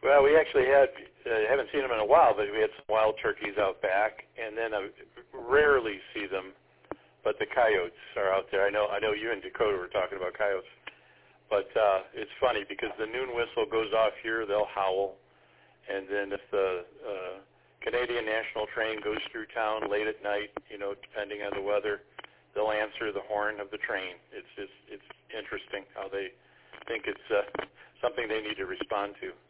Well, we actually had, haven't seen them in a while, but we had some wild turkeys out back, and then I rarely see them, but the coyotes are out there. I know you and Dakota were talking about coyotes, but it's funny because the noon whistle goes off here, they'll howl, and then if the Canadian National train goes through town late at night, depending on the weather, they'll answer the horn of the train. It's interesting how they think it's something they need to respond to.